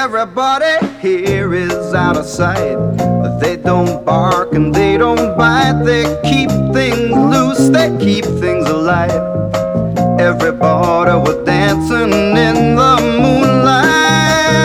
Everybody here is out of sight. They don't bark and they don't bite. They keep things loose, they keep things alive. Everybody was dancing in the